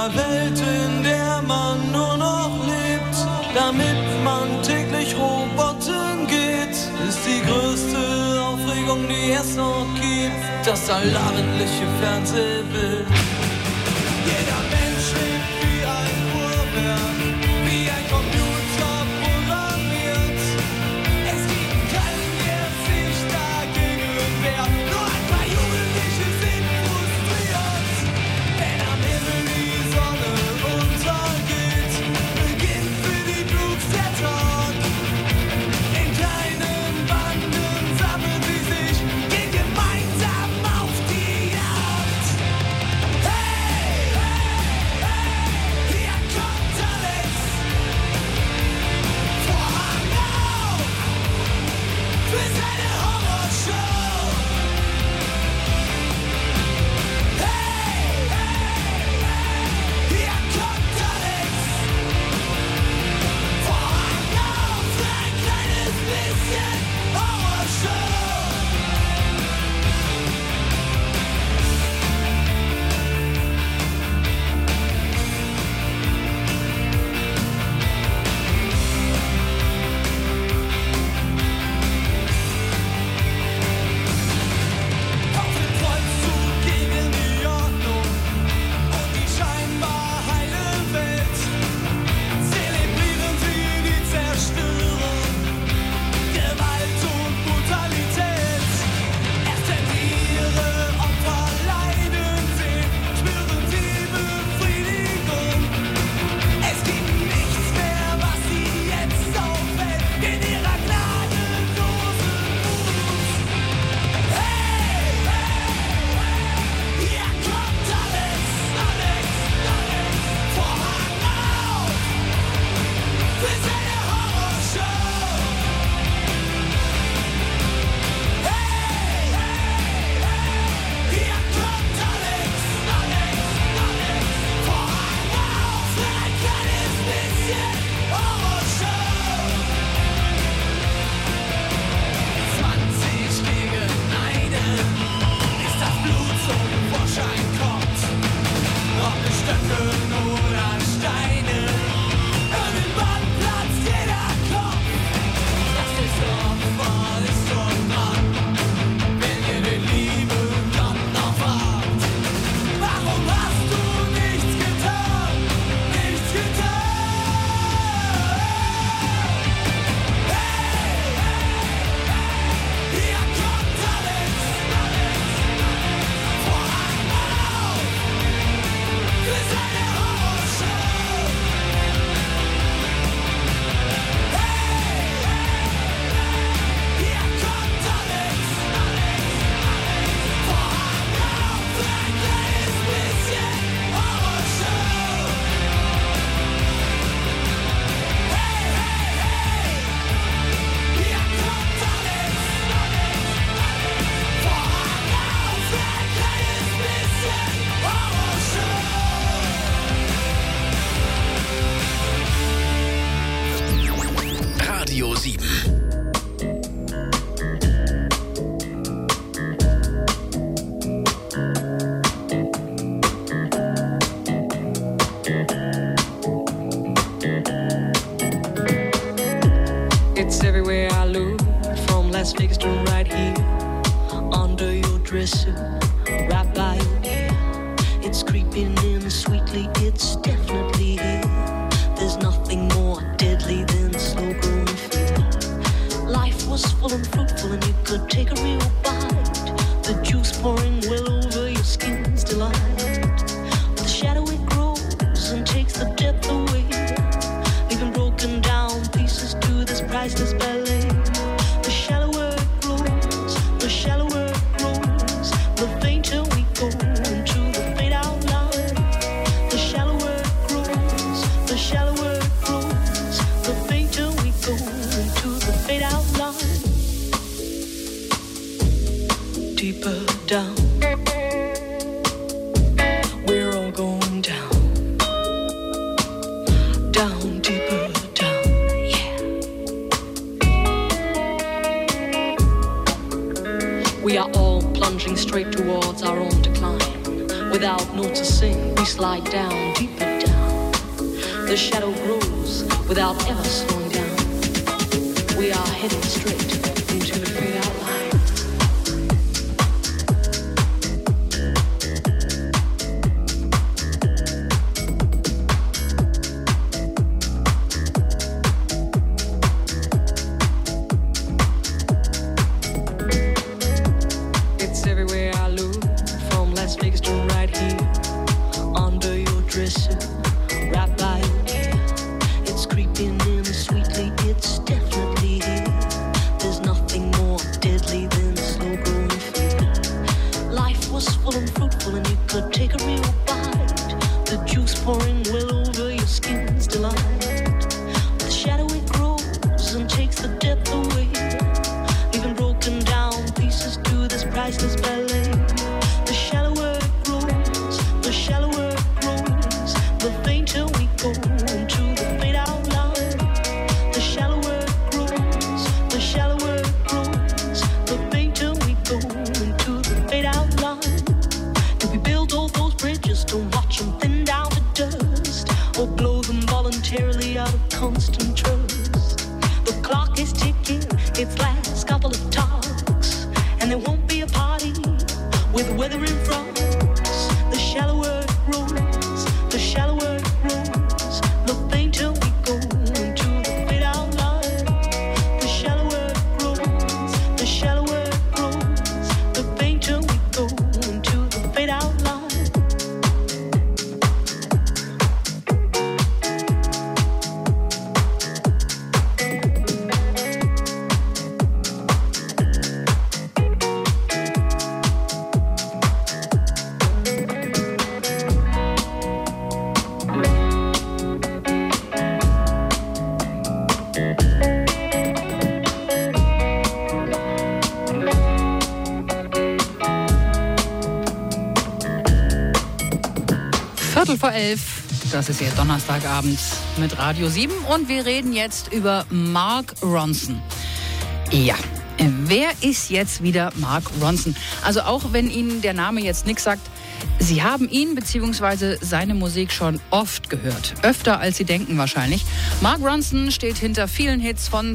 einer Welt, in der man nur noch lebt, damit man täglich Robotern geht, ist die größte Aufregung, die es noch gibt, das allabendliche Fernsehbild. Jeder Mensch lebt wie ein Uhrwerk, wie ein Computer programmiert. Es gibt keinen, der sich dagegen wehrt, nur ein paar Jugendliche sind frustriert. Wenn am Himmel die Sonne untergeht, beginnt für die Blues der Tag. In kleinen Banden sammeln sie sich, gehen gemeinsam auf die Jagd. Hey, hey, hey, hier kommt Alex. Vorhang auf für seine Horrorshow. Hey, hey, hey, hier kommt Alex. Vorhang auf für ein kleines bisschen Horrorshow. Auf dem Kreuzzug gegen die Ordnung und die scheinbar heile Welt zelebrieren sie die Zerstörung, Gewalt und Brutalität. Erst wenn sie ihre Opfer leiden sehen, spüren sie Befriedigung. Es gibt nichts mehr, was sie jetzt auffällt in ihrer gnadenlosen Wut. Hey, hey, hey, hier kommt Alex, Alex, Alex. Vorhang auf für seine Horrorshow. Hey, hey, hey, hier kommt Alex, Alex, Alex. Vorhang auf für ein kleines bisschen Horrorshow. 20 gegen einen ist das Blut zum Vorschein kommt. Ob mit Stöcken oder Steine, irgendwann platzt jeder Kopf. Das ist Opfer, ist schon dran, wenn ihr den lieben Gott noch fragt. Warum hast du nichts getan? Nichts getan? Hey, hey, hier kommt Alex, Alex, Vorhang auf für seine Horrorshow. Hey, hey, hier kommt Alex, Alex, Vorhang auf für ein kleines bisschen Horrorshow. Hey, hey, hey, hier kommt Alex, Alex, Vorhang auf für ein kleines bisschen Horrorshow. Radio 7. It's everywhere I look, from Las Vegas to right here, under your dresser, right by your ear. It's creeping in sweetly, it's definitely here. There's nothing more deadly than slow growing fear. Life was full and fruitful and you could take a real bite. The juice pouring well over your skin's delight. The shadow it grows and takes the depth away, leaving broken down pieces to this priceless ballet. The shallower it grows, the shallower it grows, the fainter we go into the fade out line. The shallower it grows, the shallower it grows, the fainter we go into the fade out line. Deeper down, we're all going down. Down, deeper down, yeah. We are all plunging straight towards our own decline. Without notes to sing, we slide down, deeper down. The shadow grows without ever slowing down. We are heading straight into the fade out line. Vor 11, das ist jetzt Donnerstagabend mit Radio 7 und wir reden jetzt über Mark Ronson. Ja, wer ist jetzt wieder Mark Ronson? Also auch wenn Ihnen der Name jetzt nichts sagt, Sie haben ihn bzw. seine Musik schon oft gehört. Öfter als Sie denken wahrscheinlich. Mark Ronson steht hinter vielen Hits von